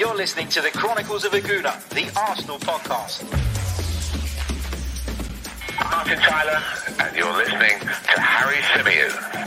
You're listening to the Chronicles of Aguna, the Arsenal podcast. I'm Martin Tyler, and you're listening to Harry Symeou.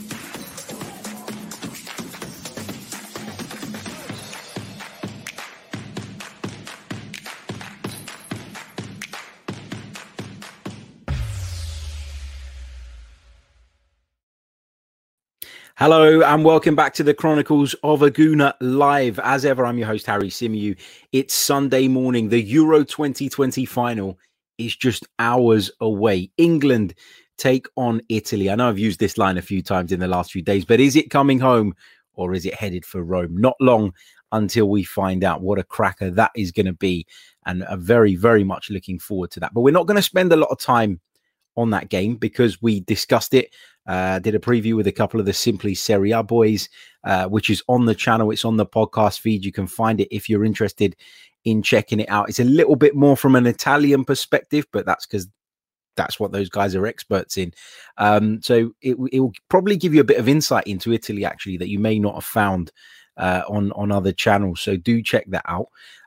Hello and welcome back to the Chronicles of Aguna Live. As ever, I'm your host, Harry Symeou. It's Sunday morning. The Euro 2020 final is just hours away. England take on Italy. I know I've used this line a few times in the last few days, but is it coming home or is it headed for Rome? Not long until we find out. What a cracker that is going to be, and I'm very, very much looking forward to that. But we're not going to spend a lot of time on that game because we discussed it. Did a preview with a couple of the Simply Serie A boys, which is on the channel. It's on the podcast feed. You can find it if you're interested in checking it out. It's a little bit more from an Italian perspective, but that's because that's what those guys are experts in. So it will probably give you a bit of insight into Italy, actually, that you may not have found on other channels. So do check that out.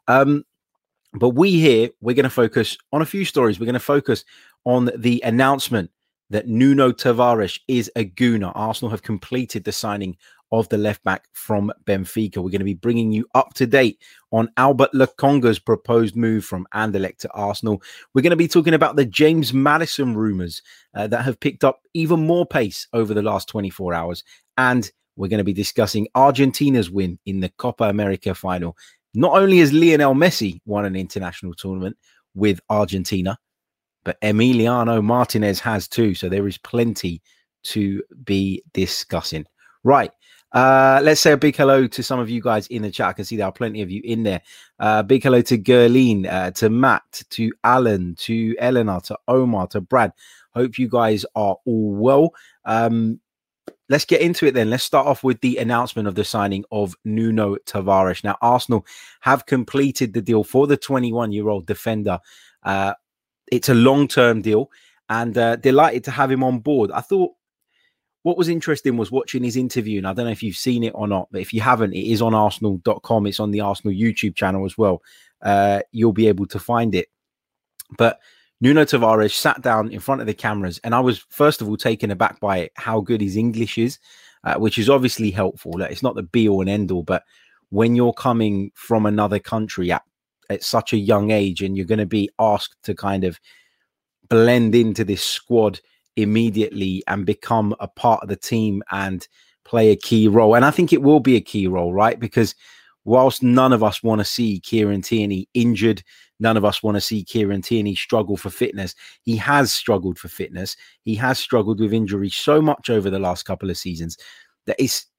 But we're going to focus on a few stories. We're going to focus on the announcement that Nuno Tavares is a Gooner. Arsenal have completed the signing of the left back from Benfica. We're going to be bringing you up to date on Albert Lokonga's proposed move from Anderlecht to Arsenal. We're going to be talking about the James Maddison rumours that have picked up even more pace over the last 24 hours. And we're going to be discussing Argentina's win in the Copa America final. Not only has Lionel Messi won an international tournament with Argentina, but Emiliano Martinez has too. So there is plenty to be discussing. Right. Let's say a big hello to some of you guys in the chat. I can see there are plenty of you in there. Big hello to Gerline, to Matt, to Alan, to Eleanor, to Omar, to Brad. Hope you guys are all well. Let's get into it then. Let's start off with the announcement of the signing of Nuno Tavares. Now, Arsenal have completed the deal for the 21-year-old defender. It's a long-term deal, and delighted to have him on board. I thought what was interesting was watching his interview, and I don't know if you've seen it or not, but if you haven't, it is on arsenal.com. It's on the Arsenal YouTube channel as well. You'll be able to find it. But Nuno Tavares sat down in front of the cameras, and I was, first of all, taken aback by how good his English is, which is obviously helpful. It's not the be-all and end-all, but when you're coming from another country at such a young age and you're going to be asked to kind of blend into this squad immediately and become a part of the team and play a key role. And I think it will be a key role, right? Because whilst none of us want to see Kieran Tierney injured, none of us want to see Kieran Tierney struggle for fitness. He has struggled for fitness. He has struggled with injury so much over the last couple of seasons that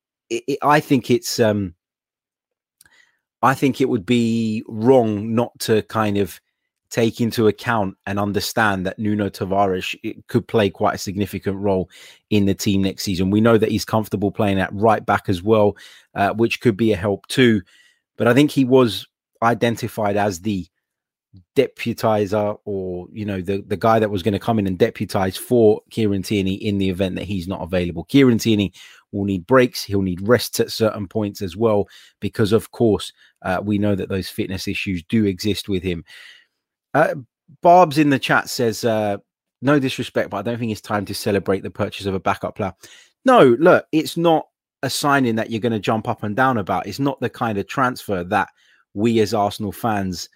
I think it would be wrong not to kind of take into account and understand that Nuno Tavares could play quite a significant role in the team next season. We know that he's comfortable playing at right back as well, which could be a help too. But I think he was identified as the deputizer, or, you know, the guy that was going to come in and deputize for Kieran Tierney in the event that he's not available. Kieran Tierney will need breaks. He'll need rests at certain points as well, because of course we know that those fitness issues do exist with him. Barb's in the chat says, no disrespect, but I don't think it's time to celebrate the purchase of a backup player. No, look, it's not a signing that you're going to jump up and down about. It's not the kind of transfer that we as Arsenal fans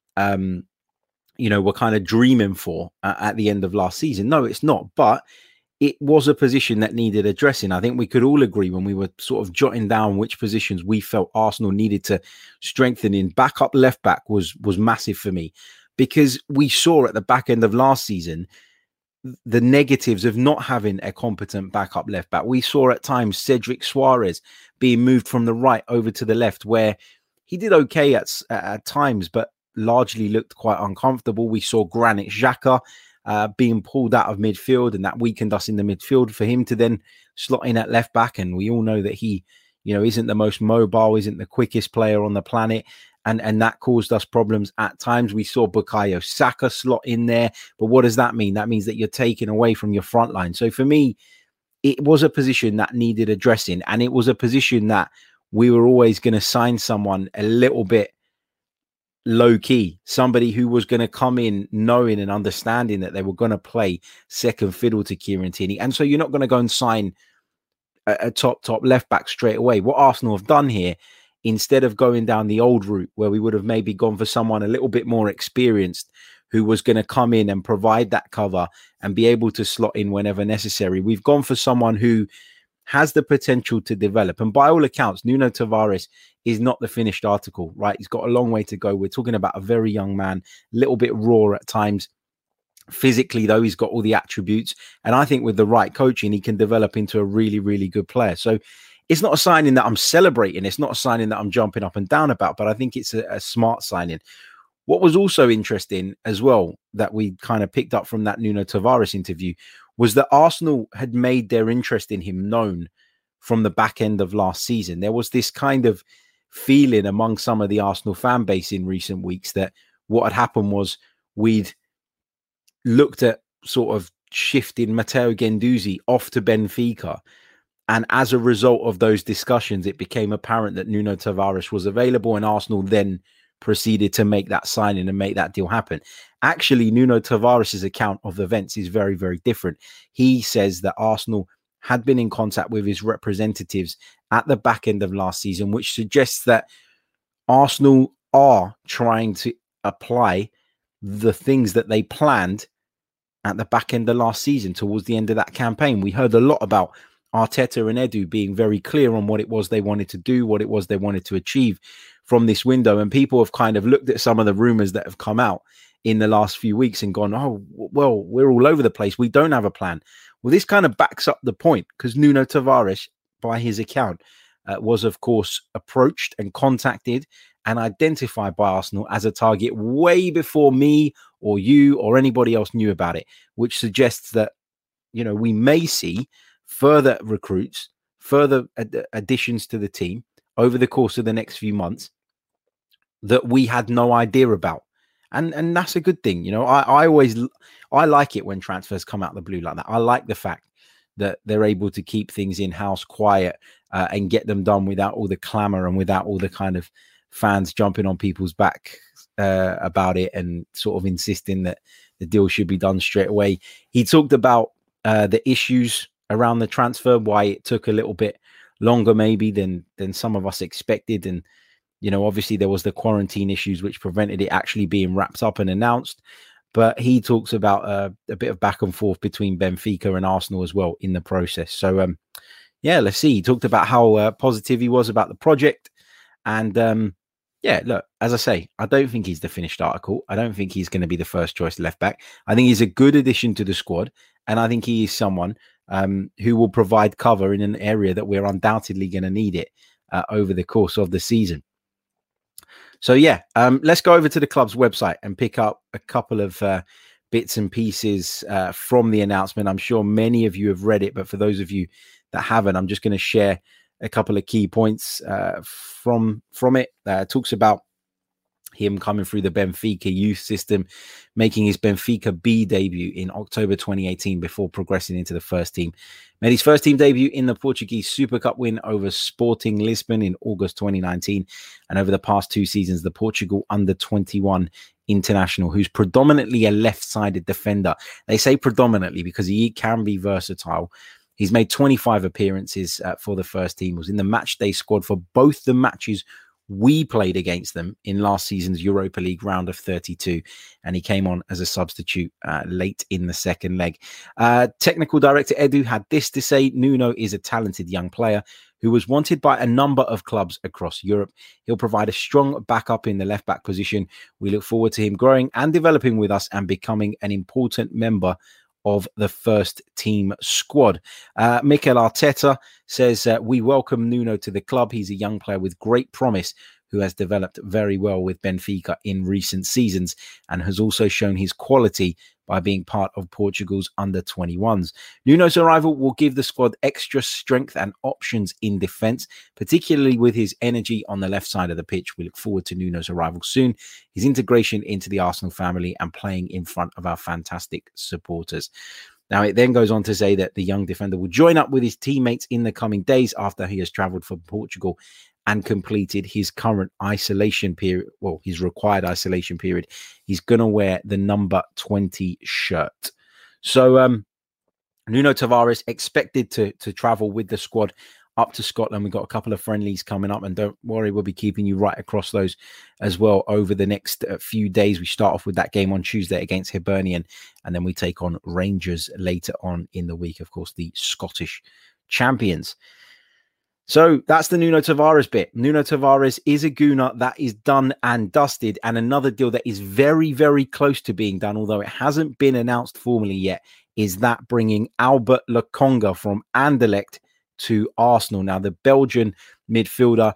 were kind of dreaming for at the end of last season. No, it's not. But it was a position that needed addressing. I think we could all agree when we were sort of jotting down which positions we felt Arsenal needed to strengthen in. Backup left back was massive for me, because we saw at the back end of last season the negatives of not having a competent backup left back. We saw at times Cedric Suarez being moved from the right over to the left, where he did okay at times, but largely looked quite uncomfortable. We saw Granit Xhaka being pulled out of midfield, and that weakened us in the midfield for him to then slot in at left back. And we all know that he, isn't the most mobile, isn't the quickest player on the planet. And that caused us problems at times. We saw Bukayo Saka slot in there. But what does that mean? That means that you're taking away from your front line. So for me, it was a position that needed addressing. And it was a position that we were always going to sign someone a little bit low key, somebody who was going to come in knowing and understanding that they were going to play second fiddle to Kieran Tierney. And so you're not going to go and sign a top left back straight away. What Arsenal have done here, instead of going down the old route where we would have maybe gone for someone a little bit more experienced who was going to come in and provide that cover and be able to slot in whenever necessary, we've gone for someone who has the potential to develop. And by all accounts, Nuno Tavares is not the finished article, right? He's got a long way to go. We're talking about a very young man, a little bit raw at times. Physically, though, he's got all the attributes. And I think with the right coaching, he can develop into a really, really good player. So it's not a signing that I'm celebrating. It's not a signing that I'm jumping up and down about, but I think it's a smart signing. What was also interesting as well that we kind of picked up from that Nuno Tavares interview was that Arsenal had made their interest in him known from the back end of last season. There was this kind of feeling among some of the Arsenal fan base in recent weeks that what had happened was we'd looked at sort of shifting Matteo Guendouzi off to Benfica. And as a result of those discussions, it became apparent that Nuno Tavares was available, and Arsenal then proceeded to make that signing and make that deal happen. Actually, Nuno Tavares' account of events is very, very different. He says that Arsenal had been in contact with his representatives at the back end of last season, which suggests that Arsenal are trying to apply the things that they planned at the back end of last season towards the end of that campaign. We heard a lot about Arteta and Edu being very clear on what it was they wanted to do, what it was they wanted to achieve from this window. And people have kind of looked at some of the rumors that have come out in the last few weeks and gone, oh, well, we're all over the place. We don't have a plan. Well, this kind of backs up the point, because Nuno Tavares, by his account, was, of course, approached and contacted and identified by Arsenal as a target way before me or you or anybody else knew about it, which suggests that, you know, we may see further recruits, further additions to the team over the course of the next few months that we had no idea about. And that's a good thing. You know, I like it when transfers come out of the blue like that. I like the fact that they're able to keep things in-house, quiet, and get them done without all the clamor and without all the kind of fans jumping on people's back about it and sort of insisting that the deal should be done straight away. He talked about the issues around the transfer, why it took a little bit longer maybe than some of us expected. And, you know, obviously there was the quarantine issues which prevented it actually being wrapped up and announced. But he talks about a bit of back and forth between Benfica and Arsenal as well in the process. So, yeah, let's see. He talked about how positive he was about the project. And, yeah, look, as I say, I don't think he's the finished article. I don't think he's going to be the first choice left back. I think he's a good addition to the squad. And I think he is someone who will provide cover in an area that we're undoubtedly going to need it over the course of the season. So, yeah, let's go over to the club's website and pick up a couple of bits and pieces from the announcement. I'm sure many of you have read it, but for those of you that haven't, I'm just going to share a couple of key points from it. It talks about him coming through the Benfica youth system, making his Benfica B debut in October 2018 before progressing into the first team. Made his first team debut in the Portuguese Super Cup win over Sporting Lisbon in August 2019. And over the past 2 seasons, the Portugal under-21 international, who's predominantly a left-sided defender. They say predominantly because he can be versatile. He's made 25 appearances for the first team, was in the match day squad for both the matches we played against them in last season's Europa League round of 32, and he came on as a substitute late in the second leg. Technical director Edu had this to say: Nuno is a talented young player who was wanted by a number of clubs across Europe. He'll provide a strong backup in the left-back position. We look forward to him growing and developing with us and becoming an important member of the first team squad. Mikel Arteta says, we welcome Nuno to the club. He's a young player with great promise who has developed very well with Benfica in recent seasons and has also shown his quality by being part of Portugal's under-21s. Nuno's arrival will give the squad extra strength and options in defence, particularly with his energy on the left side of the pitch. We look forward to Nuno's arrival soon, his integration into the Arsenal family and playing in front of our fantastic supporters. Now, it then goes on to say that the young defender will join up with his teammates in the coming days after he has travelled from Portugal and completed his current isolation period, well, his required isolation period, he's going to wear the number 20 shirt. So Nuno Tavares expected to travel with the squad up to Scotland. We've got a couple of friendlies coming up, and don't worry, we'll be keeping you right across those as well over the next few days. We start off with that game on Tuesday against Hibernian, and then we take on Rangers later on in the week, of course, the Scottish champions. So that's the Nuno Tavares bit. Nuno Tavares is a Gooner that is done and dusted, and another deal that is very, very close to being done, although it hasn't been announced formally yet, is that bringing Albert Lokonga from Anderlecht to Arsenal. Now, the Belgian midfielder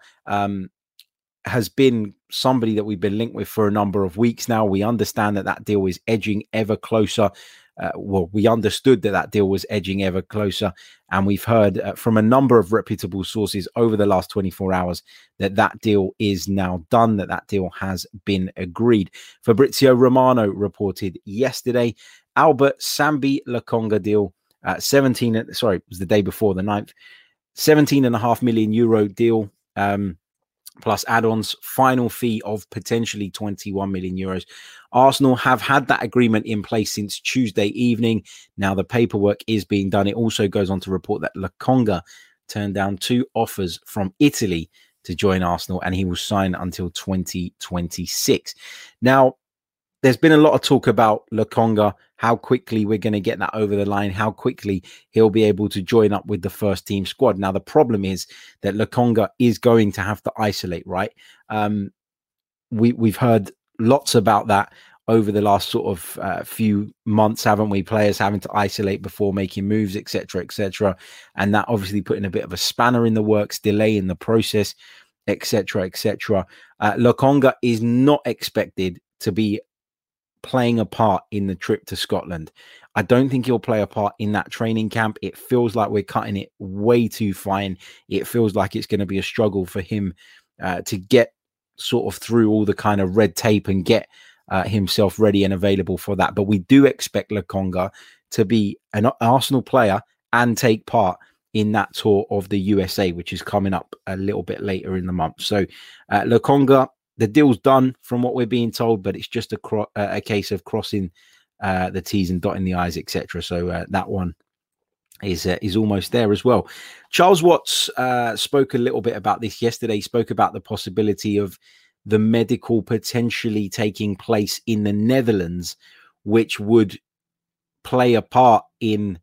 has been somebody that we've been linked with for a number of weeks now. We understand that deal is edging ever closer. We understood that deal was edging ever closer, and we've heard from a number of reputable sources over the last 24 hours that deal is now done, that deal has been agreed. Fabrizio Romano reported yesterday, Albert Sambi Lokonga deal, it was the day before, the 9th, 17.5 million euro deal, plus add-ons, final fee of potentially 21 million euros. Arsenal have had that agreement in place since Tuesday evening. Now the paperwork is being done. It also goes on to report that Lokonga turned down 2 offers from Italy to join Arsenal, and he will sign until 2026. Now, there's been a lot of talk about Lokonga, how quickly we're going to get that over the line, how quickly he'll be able to join up with the first team squad. Now, the problem is that Lokonga is going to have to isolate, right? We've heard lots about that over the last sort of few months, haven't we? Players having to isolate before making moves, etc., etc. And that obviously putting a bit of a spanner in the works, delay in the process, etc., etc. Lokonga is not expected to be playing a part in the trip to Scotland. I don't think he'll play a part in that training camp. It feels like we're cutting it way too fine. It feels like it's going to be a struggle for him to get sort of through all the kind of red tape and get himself ready and available for that. But we do expect Lokonga to be an Arsenal player and take part in that tour of the USA, which is coming up a little bit later in the month. So Lokonga, the deal's done from what we're being told, but it's just a case of crossing the T's and dotting the I's, etc. So that one is almost there as well. Charles Watts spoke a little bit about this yesterday. He spoke about the possibility of the medical potentially taking place in the Netherlands, which would play a part in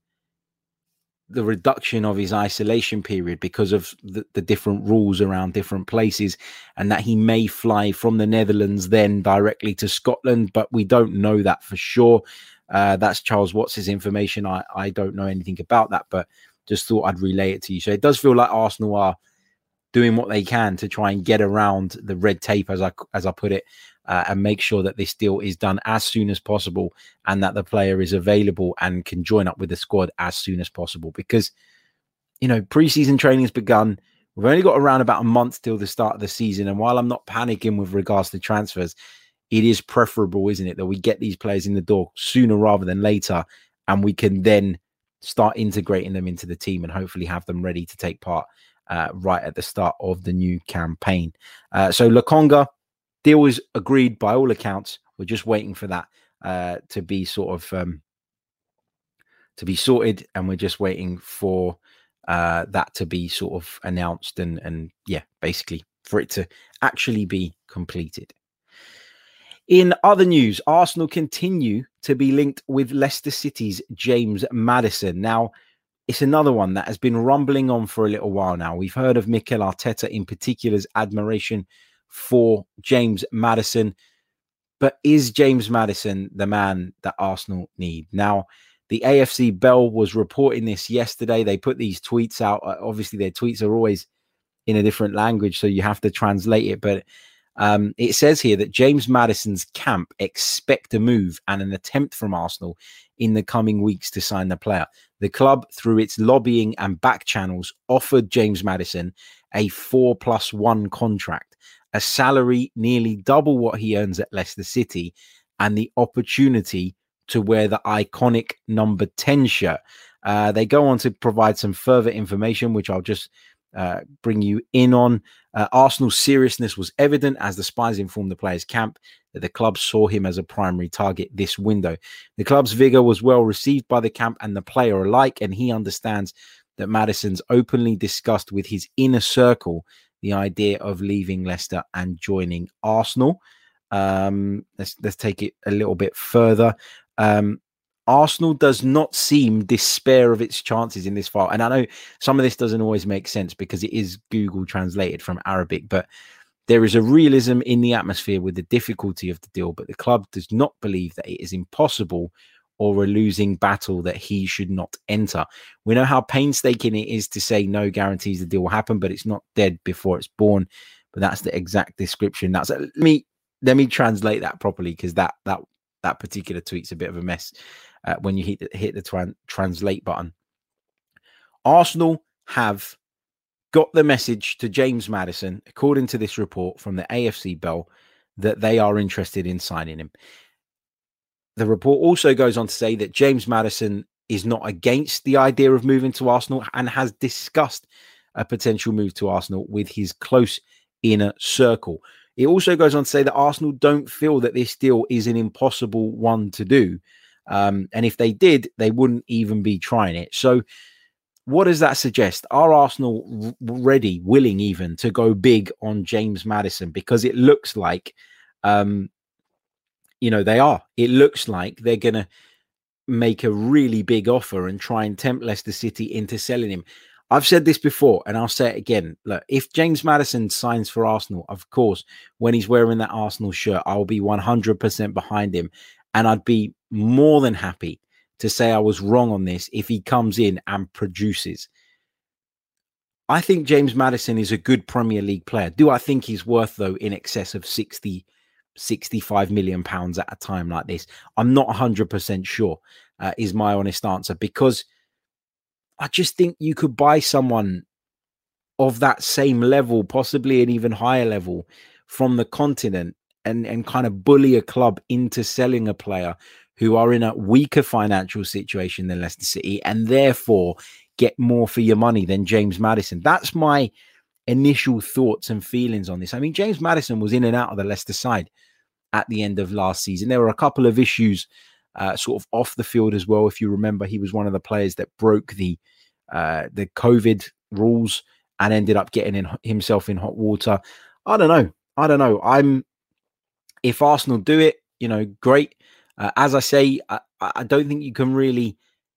the reduction of his isolation period because of the different rules around different places, and that he may fly from the Netherlands then directly to Scotland, but we don't know that for sure. That's Charles Watts' information. I don't know anything about that, but just thought I'd relay it to you. So it does feel like Arsenal are doing what they can to try and get around the red tape, as I put it, and make sure that this deal is done as soon as possible and that the player is available and can join up with the squad as soon as possible. Because, preseason training has begun. We've only got around about a month till the start of the season. And while I'm not panicking with regards to transfers, it is preferable, isn't it, that we get these players in the door sooner rather than later, and we can then start integrating them into the team and hopefully have them ready to take part right at the start of the new campaign. So Lokonga, deal is agreed by all accounts. We're just waiting for that to be sort of to be sorted, and we're just waiting for that to be sort of announced and basically for it to actually be completed. In other news, Arsenal continue to be linked with Leicester City's James Maddison. Now, it's another one that has been rumbling on for a little while now. We've heard of Mikel Arteta in particular's admiration for James Maddison, but is James Maddison the man that Arsenal need? Now, the AFC Bell was reporting this yesterday. They put these tweets out. Obviously, their tweets are always in a different language, so you have to translate it. But it says here that James Maddison's camp expect a move and an attempt from Arsenal in the coming weeks to sign the player. The club, through its lobbying and back channels, offered James Maddison a 4+1 contract, a salary nearly double what he earns at Leicester City, and the opportunity to wear the iconic number 10 shirt. They go on to provide some further information, which I'll just bring you in on. Arsenal's seriousness was evident as the spies informed the players' camp that the club saw him as a primary target this window. The club's vigour was well received by the camp and the player alike, and he understands that Maddison's openly discussed with his inner circle the idea of leaving Leicester and joining Arsenal. Let's take it a little bit further. Arsenal does not seem despair of its chances in this file. And I know some of this doesn't always make sense because it is Google translated from Arabic, but there is a realism in the atmosphere with the difficulty of the deal, but the club does not believe that it is impossible or a losing battle that he should not enter. We know how painstaking it is to say no guarantees the deal will happen, but it's not dead before it's born. But that's the exact description. Let me translate that properly, because that particular tweet's a bit of a mess when you hit the translate button. Arsenal have got the message to James Maddison, according to this report from the AFC Bell, that they are interested in signing him. The report also goes on to say that James Maddison is not against the idea of moving to Arsenal and has discussed a potential move to Arsenal with his close inner circle. It also goes on to say that Arsenal don't feel that this deal is an impossible one to do. And if they did, they wouldn't even be trying it. So what does that suggest? Are Arsenal ready, willing even, to go big on James Maddison? Because it looks like, they are. It looks like they're going to make a really big offer and try and tempt Leicester City into selling him. I've said this before, and I'll say it again. Look, if James Maddison signs for Arsenal, of course, when he's wearing that Arsenal shirt, I'll be 100% behind him. And I'd be more than happy to say I was wrong on this if he comes in and produces. I think James Maddison is a good Premier League player. Do I think he's worth, though, in excess of 65 million pounds at a time like this? I'm not 100% sure, is my honest answer, because I just think you could buy someone of that same level, possibly an even higher level, from the continent and kind of bully a club into selling a player who are in a weaker financial situation than Leicester City, and therefore get more for your money than James Maddison. That's my initial thoughts and feelings on this. I mean, James Maddison was in and out of the Leicester side at the end of last season. There were a couple of issues sort of off the field as well. If you remember, he was one of the players that broke the COVID rules and ended up getting himself in hot water. I don't know. If Arsenal do it, great. As I say, I don't think you can really.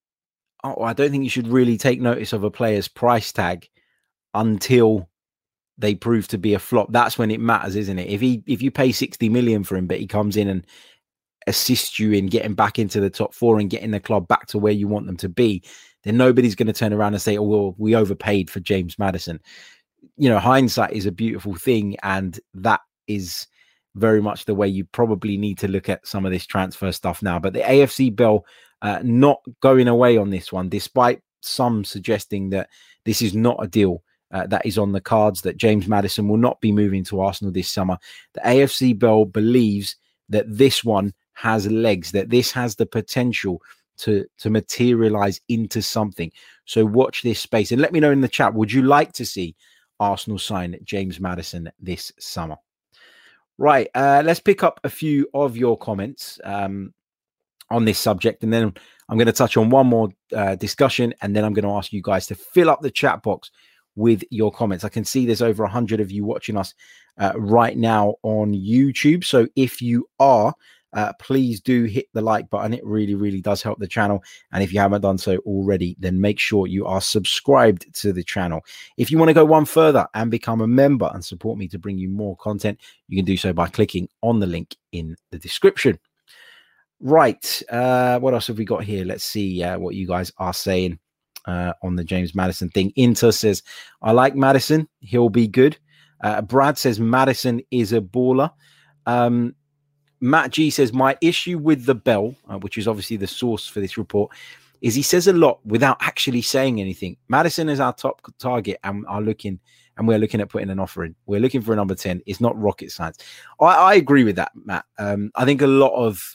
I don't think you should really take notice of a player's price tag until they prove to be a flop. That's when it matters, isn't it? If you pay 60 million for him, but he comes in and assists you in getting back into the top four and getting the club back to where you want them to be, then nobody's going to turn around and say, "Oh, well, we overpaid for James Maddison." Hindsight is a beautiful thing, and that is very much the way you probably need to look at some of this transfer stuff now. But the AFC Bell not going away on this one, despite some suggesting that this is not a deal that is on the cards, that James Maddison will not be moving to Arsenal this summer. The AFC Bell believes that this one has legs, that this has the potential to materialize into something. So watch this space and let me know in the chat, would you like to see Arsenal sign James Maddison this summer? Right, let's pick up a few of your comments on this subject, and then I'm going to touch on one more discussion, and then I'm going to ask you guys to fill up the chat box with your comments. I can see there's over 100 of you watching us right now on YouTube. So if you are, please do hit the like button. It really, really does help the channel. And if you haven't done so already, then make sure you are subscribed to the channel. If you want to go one further and become a member and support me to bring you more content, you can do so by clicking on the link in the description. Right. What else have we got here? Let's see what you guys are saying on the James Maddison thing. Inter says, I like Maddison. He'll be good. Brad says Maddison is a baller. Matt G says, my issue with the Bell, which is obviously the source for this report, is he says a lot without actually saying anything. Maddison is our top target and we're looking at putting an offer in. We're looking for a number 10. It's not rocket science. I agree with that, Matt. I think a lot of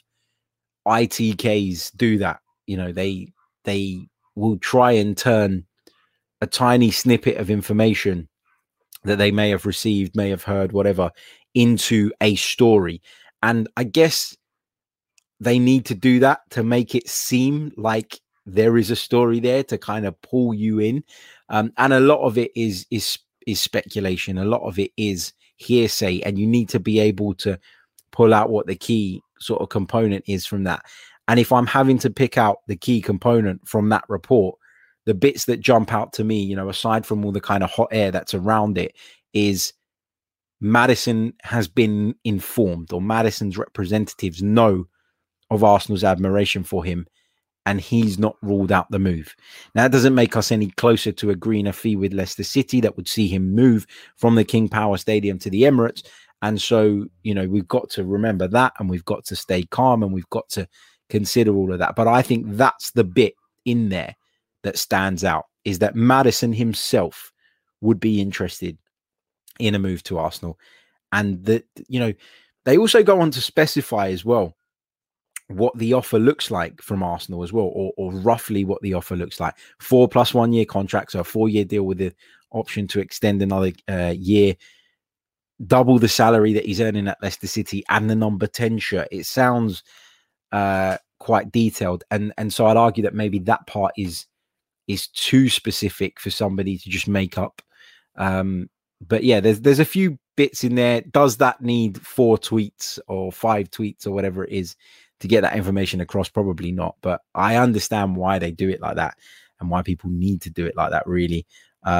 ITKs do that. They will try and turn a tiny snippet of information that they may have received, may have heard, whatever, into a story. And I guess they need to do that to make it seem like there is a story there to kind of pull you in. And a lot of it is speculation. A lot of it is hearsay, and you need to be able to pull out what the key sort of component is from that. And if I'm having to pick out the key component from that report, the bits that jump out to me, aside from all the kind of hot air that's around it, is Maddison has been informed, or Maddison's representatives know of Arsenal's admiration for him, and he's not ruled out the move. Now, that doesn't make us any closer to agreeing a fee with Leicester City that would see him move from the King Power Stadium to the Emirates. And so, we've got to remember that, and we've got to stay calm, and we've got to consider all of that. But I think that's the bit in there that stands out, is that Maddison himself would be interested in a move to Arsenal. And that, they also go on to specify as well what the offer looks like from Arsenal as well, or roughly what the offer looks like. 4 + 1 year contract, so a 4-year deal with the option to extend another year, double the salary that he's earning at Leicester City, and the number 10 shirt. It sounds quite detailed, and so I'd argue that maybe that part is too specific for somebody to just make up. But yeah, there's a few bits in there. Does that need 4 tweets or 5 tweets or whatever it is to get that information across? Probably not, but I understand why they do it like that and why people need to do it like that, really.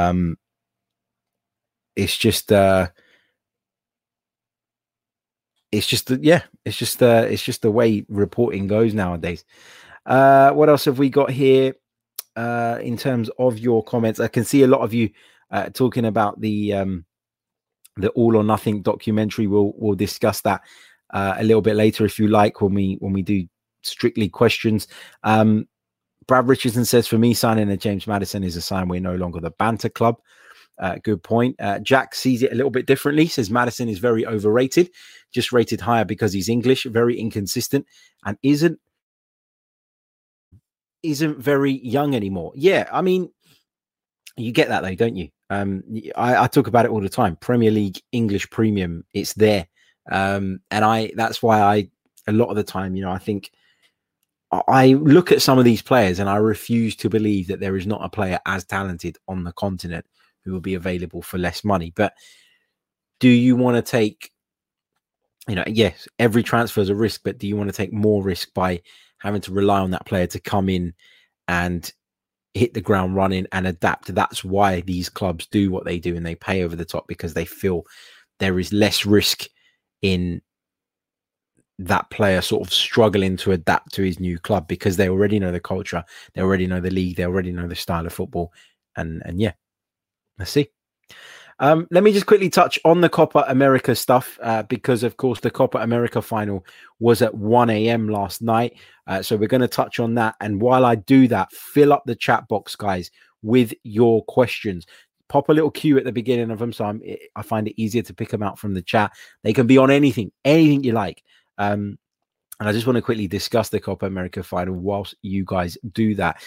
It's just the way reporting goes nowadays. What else have we got here in terms of your comments? I can see a lot of you talking about the All or Nothing documentary. We'll discuss that a little bit later, if you like, when we do strictly questions. Brad Richardson says, for me, signing a James Maddison is a sign we're no longer the banter club. Good point. Jack sees it a little bit differently. Says Maddison is very overrated, just rated higher because he's English, very inconsistent, and isn't very young anymore. Yeah, I mean, you get that though, don't you? I talk about it all the time. Premier League English premium, it's there. And that's why a lot of the time, I think I look at some of these players and I refuse to believe that there is not a player as talented on the continent who will be available for less money. But do you want to take, yes, every transfer is a risk, but do you want to take more risk by having to rely on that player to come in and hit the ground running and adapt? That's why these clubs do what they do, and they pay over the top, because they feel there is less risk in that player sort of struggling to adapt to his new club, because they already know the culture, they already know the league, they already know the style of football. And yeah, let's see. Let me just quickly touch on the Copa America stuff, because of course the Copa America final was at 1 a.m. last night. So we're going to touch on that. And while I do that, fill up the chat box, guys, with your questions. Pop a little cue at the beginning of them, so I find it easier to pick them out from the chat. They can be on anything you like. And I just want to quickly discuss the Copa America final whilst you guys do that.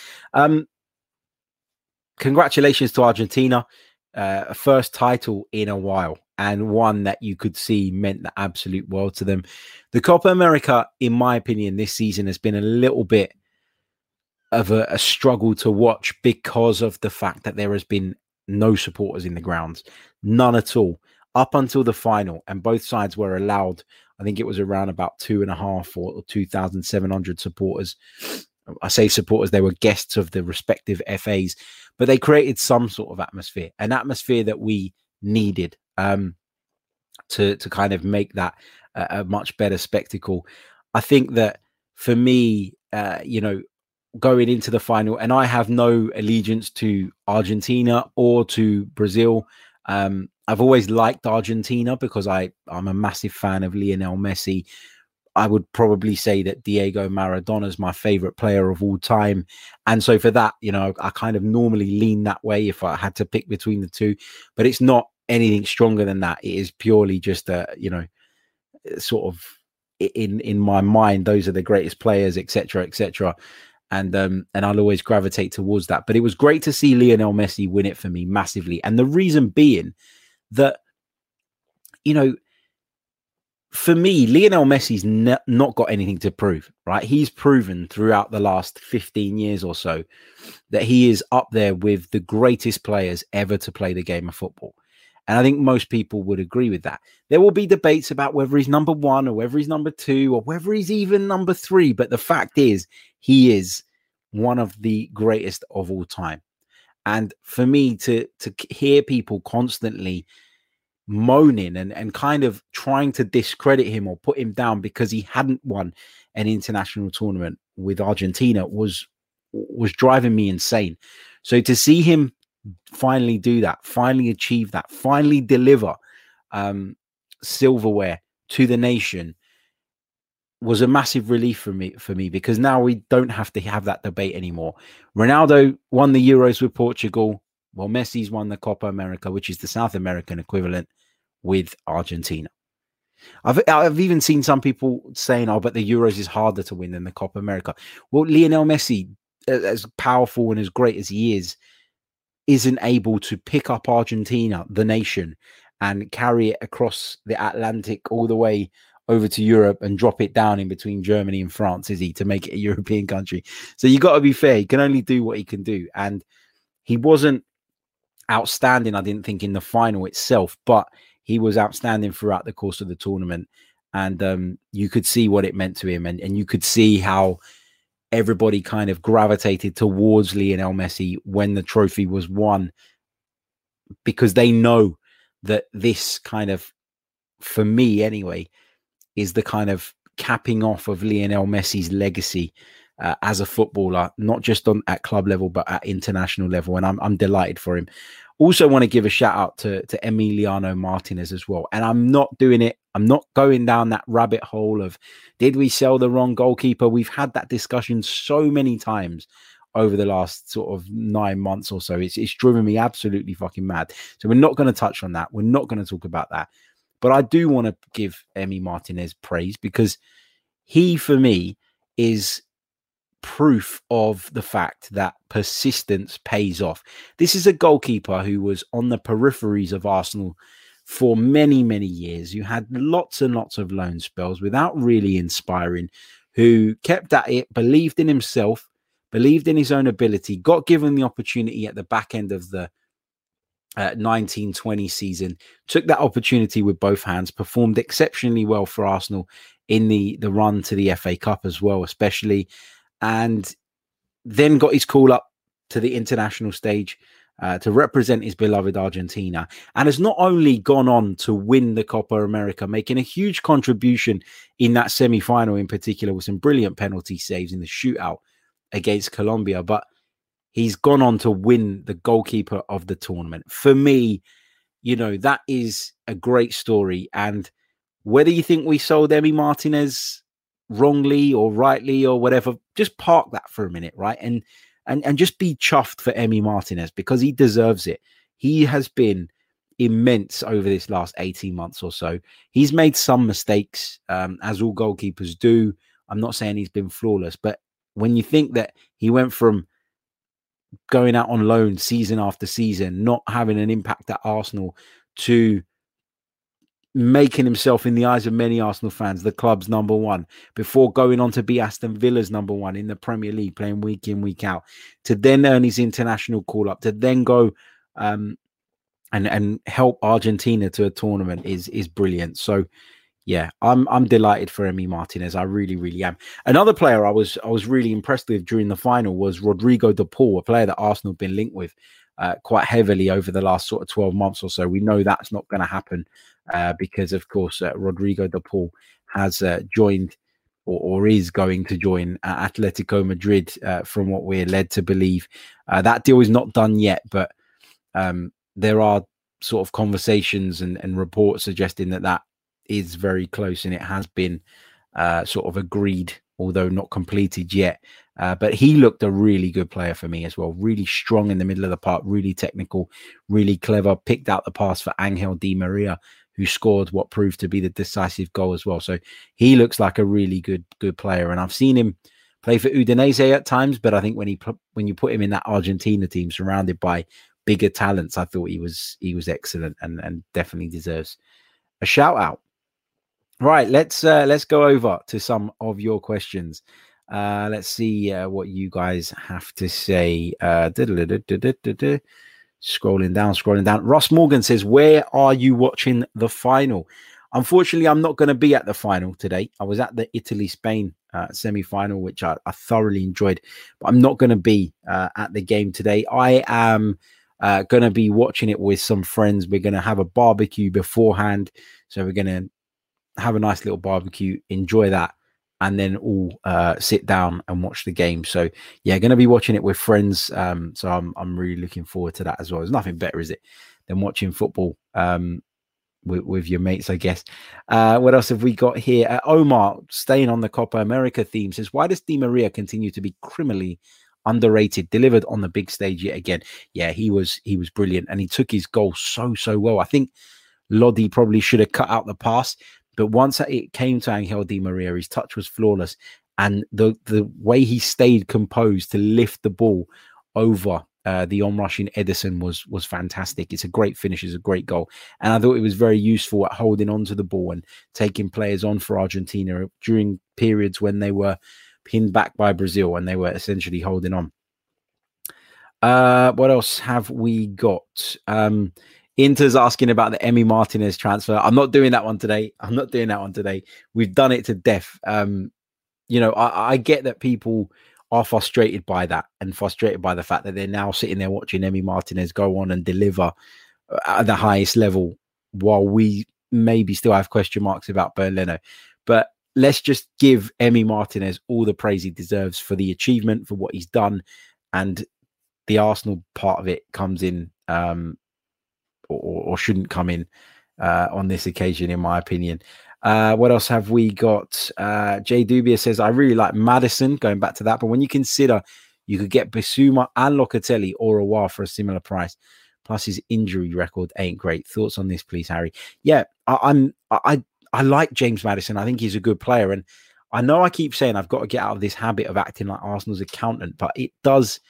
Congratulations to Argentina. A first title in a while, and one that you could see meant the absolute world to them. The Copa America, in my opinion, this season has been a little bit of a struggle to watch, because of the fact that there has been no supporters in the grounds, none at all, up until the final. And both sides were allowed, I think it was around about 2,500 or 2,700 supporters. I say supporters, they were guests of the respective FAs, but they created some sort of atmosphere, an atmosphere that we needed to kind of make that a much better spectacle. I think that for me, going into the final, and I have no allegiance to Argentina or to Brazil. I've always liked Argentina because I'm a massive fan of Lionel Messi. I would probably say that Diego Maradona is my favorite player of all time. And so for that, I kind of normally lean that way if I had to pick between the two, but it's not anything stronger than that. It is purely just sort of in my mind, those are the greatest players, etc., etc. and I'll always gravitate towards that. But it was great to see Lionel Messi win it for me massively, and the reason being that, you know, for me, Lionel Messi's not got anything to prove, right? He's proven throughout the last 15 years or so that he is up there with the greatest players ever to play the game of football. And I think most people would agree with that. There will be debates about whether he's number one or whether he's number two or whether he's even number three. But the fact is, he is one of the greatest of all time. And for me to hear people constantly moaning and kind of trying to discredit him or put him down because he hadn't won an international tournament with Argentina was driving me insane. So to see him finally do that, finally achieve that, finally deliver silverware to the nation was a massive relief for me because now we don't have to have that debate anymore. Ronaldo won the Euros with Portugal. Well, Messi's won the Copa America, which is the South American equivalent, with Argentina. I've even seen some people saying, "Oh, but the Euros is harder to win than the Copa America." Well, Lionel Messi, as powerful and as great as he is, isn't able to pick up Argentina, the nation, and carry it across the Atlantic all the way over to Europe and drop it down in between Germany and France, is he, to make it a European country? So you got to be fair. He can only do what he can do. And he wasn't outstanding, I didn't think, in the final itself, but he was outstanding throughout the course of the tournament. And you could see what it meant to him. And you could see how everybody kind of gravitated towards Lionel Messi when the trophy was won, because they know that this kind of, for me anyway, is the kind of capping off of Lionel Messi's legacy as a footballer, not just at club level, but at international level. And I'm delighted for him. Also want to give a shout out to Emiliano Martinez as well. And I'm not doing it. I'm not going down that rabbit hole of, did we sell the wrong goalkeeper? We've had that discussion so many times over the last sort of 9 months or so. It's driven me absolutely fucking mad. So we're not going to touch on that. We're not going to talk about that. But I do want to give Emi Martinez praise, because he, for me, is proof of the fact that persistence pays off. This is a goalkeeper who was on the peripheries of Arsenal for many, many years, who had lots and lots of loan spells without really inspiring, who kept at it, believed in himself, believed in his own ability, got given the opportunity at the back end of the 1920 season, took that opportunity with both hands, performed exceptionally well for Arsenal in the run to the FA Cup as well, especially, and then got his call up to the international stage to represent his beloved Argentina, and has not only gone on to win the Copa America, making a huge contribution in that semi-final in particular with some brilliant penalty saves in the shootout against Colombia, but he's gone on to win the goalkeeper of the tournament. For me, you know, that is a great story. And whether you think we sold Emi Martinez wrongly or rightly or whatever, just park that for a minute, right? And just be chuffed for Emi Martinez, because he deserves it. He has been immense over this last 18 months or so. He's made some mistakes, as all goalkeepers do. I'm not saying he's been flawless, but when you think that he went from going out on loan season after season, not having an impact at Arsenal, to making himself, in the eyes of many Arsenal fans, the club's number one, before going on to be Aston Villa's number one in the Premier League, playing week in, week out, to then earn his international call up, to then go and help Argentina to a tournament is brilliant. So yeah, I'm delighted for Emi Martinez. I really, really am. Another player I was really impressed with during the final was Rodrigo de Paul, a player that Arsenal have been linked with quite heavily over the last sort of 12 months or so. We know that's not going to happen because, of course, Rodrigo de Paul has joined or is going to join Atletico Madrid, from what we're led to believe. That deal is not done yet, but there are sort of conversations and reports suggesting that is very close, and it has been sort of agreed, although not completed yet. But he looked a really good player for me as well. Really strong in the middle of the park, really technical, really clever. Picked out the pass for Angel Di Maria, who scored what proved to be the decisive goal as well. So he looks like a really good player. And I've seen him play for Udinese at times, but I think when you put him in that Argentina team surrounded by bigger talents, I thought he was excellent and definitely deserves a shout out. Right, let's go over to some of your questions. Let's see what you guys have to say. Scrolling down. Ross Morgan says, where are you watching the final? Unfortunately, I'm not going to be at the final today. I was at the Italy-Spain semi-final, which I thoroughly enjoyed, but I'm not going to be at the game today. I am going to be watching it with some friends. We're going to have a barbecue beforehand. So we're going to have a nice little barbecue, enjoy that, and then all sit down and watch the game. So yeah, going to be watching it with friends. So I'm really looking forward to that as well. There's nothing better, is it, than watching football with your mates, I guess. What else have we got here? Omar, staying on the Copa America theme, says, why does Di Maria continue to be criminally underrated? Delivered on the big stage yet again. Yeah, he was brilliant, and he took his goal so well. I think Lodi probably should have cut out the pass, but once it came to Angel Di Maria, his touch was flawless, and the way he stayed composed to lift the ball over the onrushing Ederson was fantastic. It's a great finish, it's a great goal, and I thought it was very useful at holding on to the ball and taking players on for Argentina during periods when they were pinned back by Brazil and they were essentially holding on. What else have we got? Inter's asking about the Emi Martinez transfer. I'm not doing that one today. We've done it to death. I get that people are frustrated by that and frustrated by the fact that they're now sitting there watching Emi Martinez go on and deliver at the highest level while we maybe still have question marks about Bernd Leno. But let's just give Emi Martinez all the praise he deserves for the achievement, for what he's done. And the Arsenal part of it comes in or shouldn't come in on this occasion, in my opinion. What else have we got? Jay Dubia says, I really like Maddison, going back to that. But when you consider you could get Bissouma and Locatelli or Aouar for a similar price, plus his injury record ain't great. Thoughts on this, please, Harry? Yeah, I like James Maddison. I think he's a good player. And I know I keep saying I've got to get out of this habit of acting like Arsenal's accountant, but it does,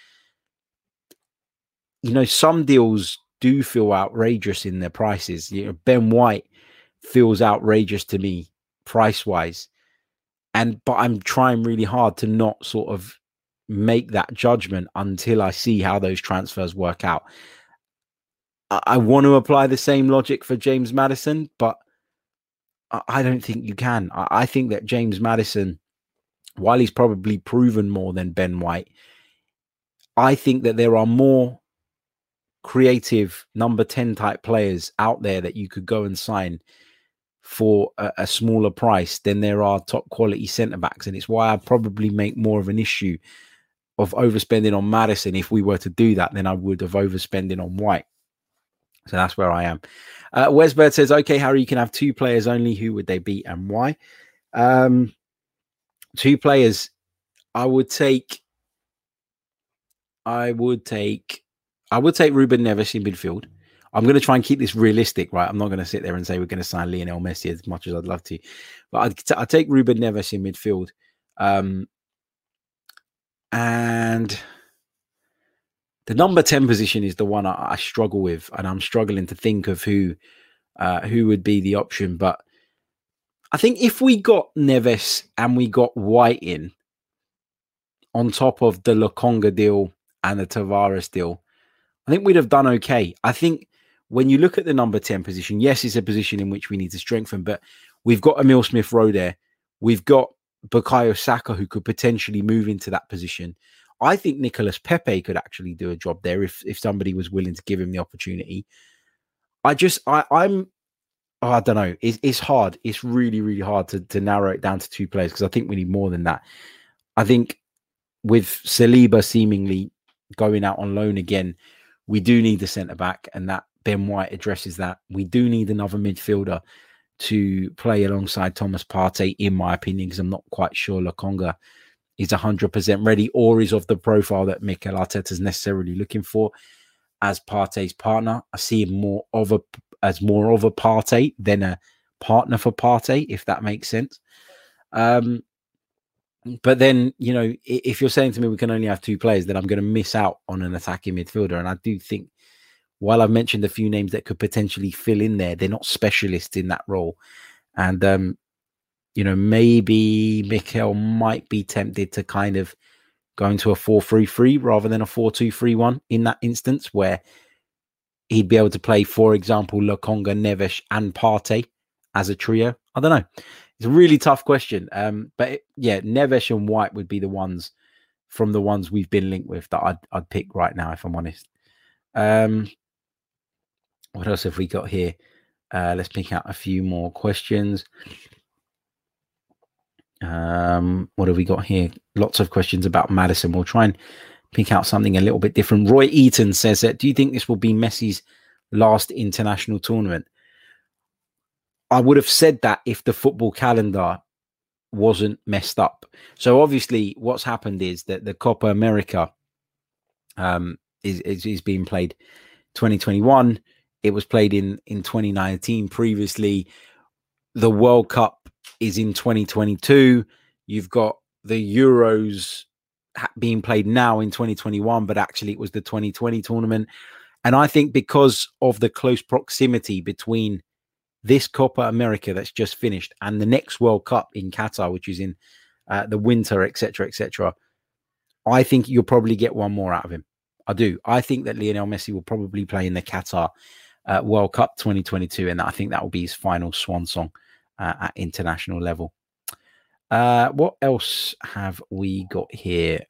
some deals do feel outrageous in their prices. Ben White feels outrageous to me price-wise. But I'm trying really hard to not sort of make that judgment until I see how those transfers work out. I want to apply the same logic for James Maddison, but I don't think you can. I think that James Maddison, while he's probably proven more than Ben White, I think that there are more creative number 10 type players out there that you could go and sign for a smaller price than there are top quality centre backs. And it's why I probably make more of an issue of overspending on Maddison if we were to do that than I would of overspending on White. So that's where I am. Wesbird says, okay, Harry, you can have two players only. Who would they be and why? Two players. I would take Ruben Neves in midfield. I'm going to try and keep this realistic, right? I'm not going to sit there and say we're going to sign Lionel Messi as much as I'd love to. But I'd take Ruben Neves in midfield. And the number 10 position is the one I struggle with. And I'm struggling to think of who would be the option. But I think if we got Neves and we got White in on top of the Lokonga deal and the Tavares deal, I think we'd have done okay. I think when you look at the number 10 position, yes, it's a position in which we need to strengthen, but we've got Emil Smith-Rowe there. We've got Bukayo Saka, who could potentially move into that position. I think Nicolas Pepe could actually do a job there if somebody was willing to give him the opportunity. I don't know. It's hard. It's really, really hard to narrow it down to two players because I think we need more than that. I think with Saliba seemingly going out on loan again, we do need the centre-back, and that Ben White addresses that. We do need another midfielder to play alongside Thomas Partey, in my opinion, because I'm not quite sure Lokonga is 100% ready or is of the profile that Mikel Arteta is necessarily looking for as Partey's partner. I see him more of a Partey than a partner for Partey, if that makes sense. But then, if you're saying to me we can only have two players, then I'm going to miss out on an attacking midfielder. And I do think, while I've mentioned a few names that could potentially fill in there, they're not specialists in that role. And, maybe Mikel might be tempted to kind of go into a 4-3-3 rather than a 4-2-3-1 in that instance, where he'd be able to play, for example, Lokonga, Neves and Partey as a trio. I don't know. It's a really tough question. Neves and White would be the ones from the ones we've been linked with that I'd pick right now, if I'm honest. What else have we got here? Let's pick out a few more questions. What have we got here? Lots of questions about Maddison. We'll try and pick out something a little bit different. Roy Eaton says that, do you think this will be Messi's last international tournament? I would have said that if the football calendar wasn't messed up. So obviously what's happened is that the Copa America is being played 2021. It was played in 2019 previously. The World Cup is in 2022. You've got the Euros being played now in 2021, but actually it was the 2020 tournament. And I think because of the close proximity between this Copa America that's just finished and the next World Cup in Qatar, which is in the winter, etc., I think you'll probably get one more out of him. I do. I think that Lionel Messi will probably play in the Qatar World Cup 2022, and I think that will be his final swan song at international level. What else have we got here?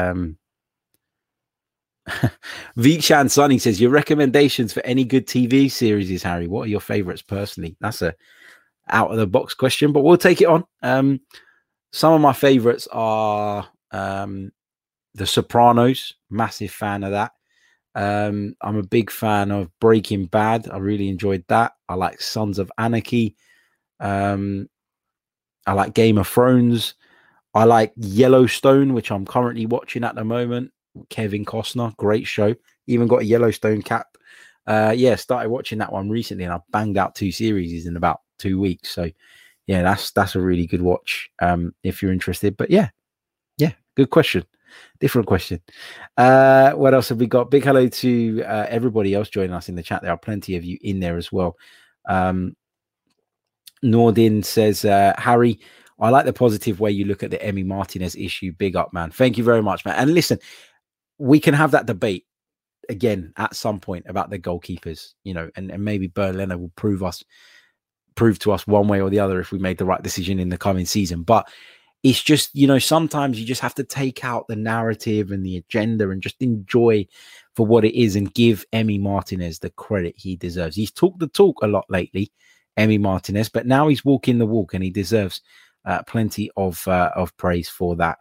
Vikshan Sunny says, your recommendations for any good TV series is, Harry, what are your favorites personally? That's a out of the box question, but we'll take it on. Some of my favorites are The Sopranos, massive fan of that. I'm a big fan of Breaking Bad. I really enjoyed that. I like Sons of Anarchy. I like Game of Thrones. I like Yellowstone, which I'm currently watching at the moment. Kevin Costner, great show. Even got a Yellowstone cap. Started watching that one recently, and I banged out 2 series in about 2 weeks. So, yeah, that's a really good watch if you're interested. But yeah, good question. Different question. What else have we got? Big hello to everybody else joining us in the chat. There are plenty of you in there as well. Nordin says, Harry, I like the positive way you look at the Emi Martinez issue. Big up, man. Thank you very much, man. And listen, we can have that debate again at some point about the goalkeepers, and maybe Bernd Leno will prove to us one way or the other if we made the right decision in the coming season. But it's just, sometimes you just have to take out the narrative and the agenda and just enjoy for what it is and give Emi Martinez the credit he deserves. He's talked the talk a lot lately, Emi Martinez, but now he's walking the walk, and he deserves plenty of praise for that.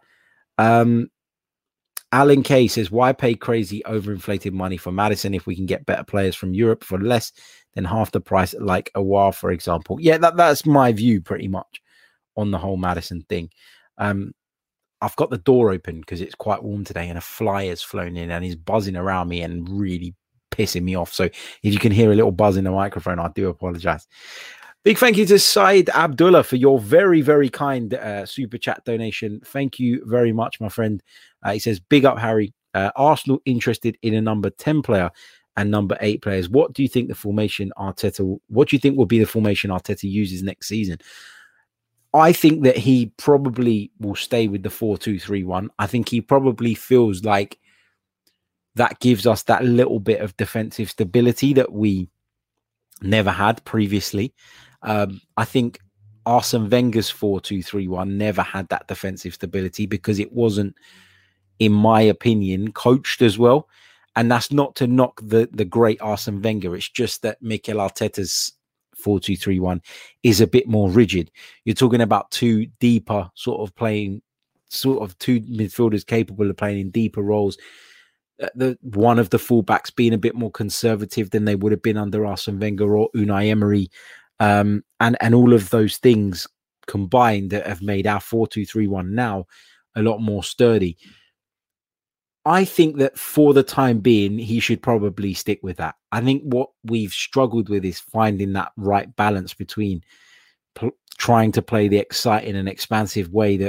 Alan Kay says, why pay crazy overinflated money for Maddison if we can get better players from Europe for less than half the price, like Aouar, for example? Yeah, that's my view pretty much on the whole Maddison thing. I've got the door open because it's quite warm today, and a fly has flown in and he's buzzing around me and really pissing me off. So if you can hear a little buzz in the microphone, I do apologize. Big thank you to Said Abdullah for your very, very kind super chat donation. Thank you very much, my friend. He says, big up, Harry. Arsenal interested in a number 10 player and number 8 players. What do you think will be the formation Arteta uses next season? I think that he probably will stay with the 4-2-3-1. I think he probably feels like that gives us that little bit of defensive stability that we never had previously. I think Arsene Wenger's 4-2-3-1 never had that defensive stability because it wasn't, in my opinion, coached as well. And that's not to knock the great Arsene Wenger. It's just that Mikel Arteta's 4-2-3-1 is a bit more rigid. You're talking about two midfielders capable of playing in deeper roles. One of the fullbacks being a bit more conservative than they would have been under Arsene Wenger or Unai Emery. And all of those things combined that have made our 4-2-3-1 now a lot more sturdy. I think that for the time being, he should probably stick with that. I think what we've struggled with is finding that right balance between trying to play the exciting and expansive way that we've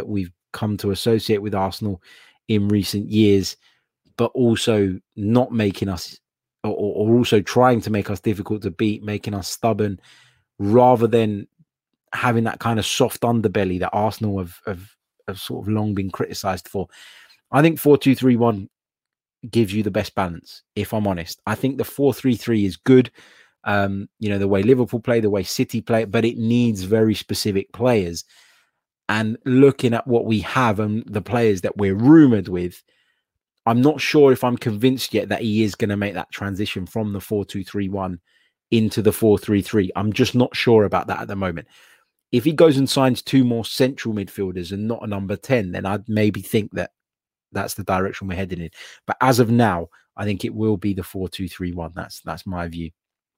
come to associate with Arsenal in recent years, but also not making us, or also trying to make us difficult to beat, making us stubborn, rather than having that kind of soft underbelly that Arsenal have sort of long been criticised for. I think 4-2-3-1 gives you the best balance, if I'm honest. I think the 4-3-3 is good. The way Liverpool play, the way City play, but it needs very specific players. And looking at what we have and the players that we're rumoured with, I'm not sure if I'm convinced yet that he is going to make that transition from the 4-2-3-1 into the 4-3-3. I'm just not sure about that at the moment. If he goes and signs 2 more central midfielders and not a number 10, then I'd maybe think that that's the direction we're heading in. But as of now, I think it will be the 4-2-3-1. That's my view.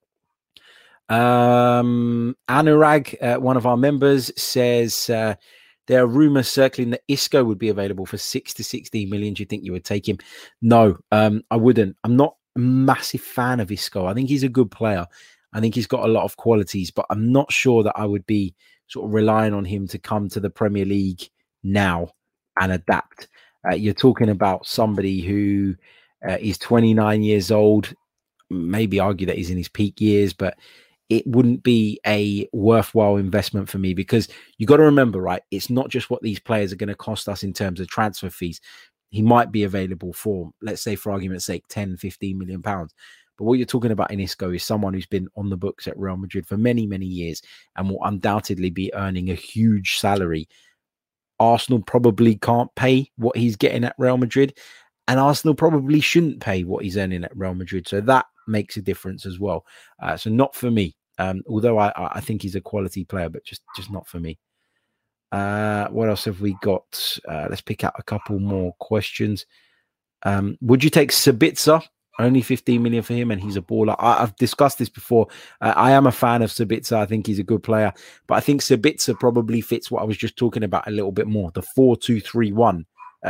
Anurag, one of our members, says there are rumours circling that Isco would be available for 6 to 16 million. Do you think you would take him? No, I wouldn't. I'm not a massive fan of Isco. I think he's a good player. I think he's got a lot of qualities, but I'm not sure that I would be sort of relying on him to come to the Premier League now and adapt. You're talking about somebody who is 29 years old, maybe argue that he's in his peak years, but it wouldn't be a worthwhile investment for me, because you got to remember, right, it's not just what these players are going to cost us in terms of transfer fees. He might be available for, let's say, for argument's sake, 10, 15 million pounds. But what you're talking about in Isco is someone who's been on the books at Real Madrid for many, many years and will undoubtedly be earning a huge salary. Arsenal probably can't pay what he's getting at Real Madrid, and Arsenal probably shouldn't pay what he's earning at Real Madrid. So that makes a difference as well. So not for me, although I think he's a quality player, but just not for me. What else have we got? Let's pick out a couple more questions. Would you take Sabitzer? Only 15 million for him, and he's a baller. I've discussed this before. I am a fan of Sabitzer. I think he's a good player, but I think Sabitzer probably fits what I was just talking about a little bit more. The 4-2-3-1.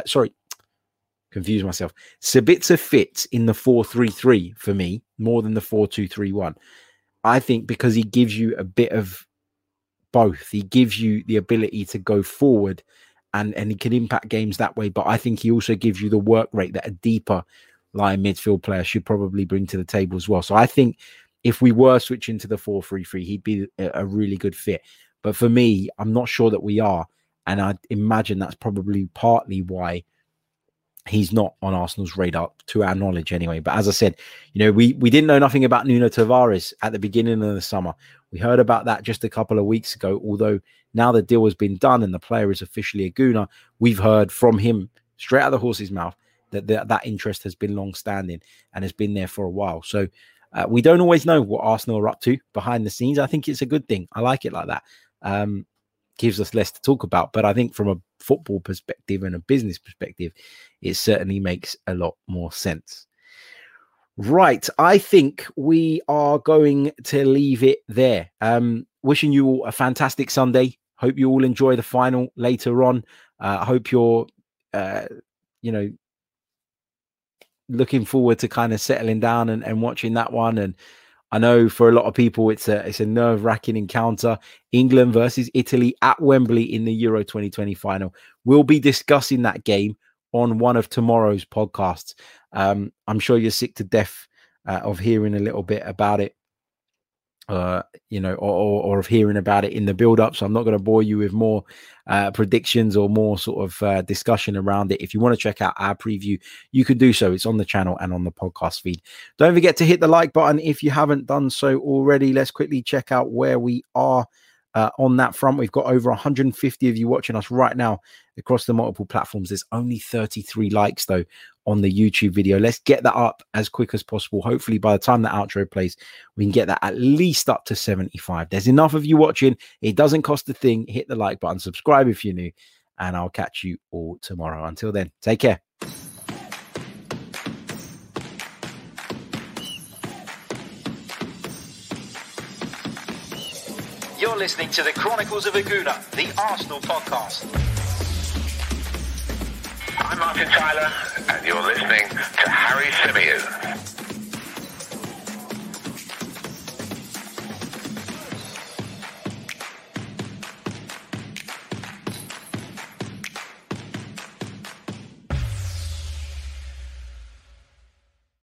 Confuse myself. Sabitzer fits in the 4-3-3 for me more than the 4-2-3-1. I think because he gives you a bit of both. He gives you the ability to go forward, and he can impact games that way. But I think he also gives you the work rate that a deeper line midfield player should probably bring to the table as well. So I think if we were switching to the 4-3-3, he'd be a really good fit. But for me, I'm not sure that we are. And I imagine that's probably partly why he's not on Arsenal's radar, to our knowledge anyway. But as I said, we didn't know nothing about Nuno Tavares at the beginning of the summer. We heard about that just a couple of weeks ago, although now the deal has been done and the player is officially a Gooner. We've heard from him straight out of the horse's mouth that interest has been long-standing and has been there for a while. So we don't always know what Arsenal are up to behind the scenes. I think it's a good thing. I like it like that. Gives us less to talk about. But I think from a football perspective and a business perspective, it certainly makes a lot more sense. Right. I think we are going to leave it there. Wishing you all a fantastic Sunday. Hope you all enjoy the final later on. I hope you're, looking forward to kind of settling down and watching that one. And I know for a lot of people, it's a nerve-wracking encounter. England versus Italy at Wembley in the Euro 2020 final. We'll be discussing that game on one of tomorrow's podcasts. I'm sure you're sick to death of hearing a little bit about it, or of hearing about it in the build-up. So I'm not going to bore you with more predictions or more sort of discussion around it. If you want to check out our preview, you can do so. It's on the channel and on the podcast feed. Don't forget to hit the like button if you haven't done so already. Let's quickly check out where we are on that front. We've got over 150 of you watching us right now across the multiple platforms. There's only 33 likes though on the YouTube video. Let's get that up as quick as possible. Hopefully by the time the outro plays, we can get that at least up to 75. There's enough of you watching. It doesn't cost a thing. Hit the like button, subscribe if you're new, and I'll catch you all tomorrow. Until then, take care. You're listening to the Chronicles of a Gooner, the Arsenal podcast. I'm Martin Tyler, and you're listening to Harry